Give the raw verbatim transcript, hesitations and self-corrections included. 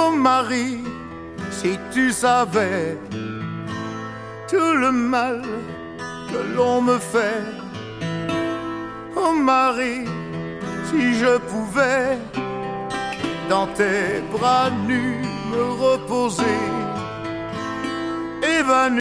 Oh Marie, si tu savais tout le mal que l'on me fait. Oh Marie, si je pouvais dans tes bras nus me reposer, évanoui.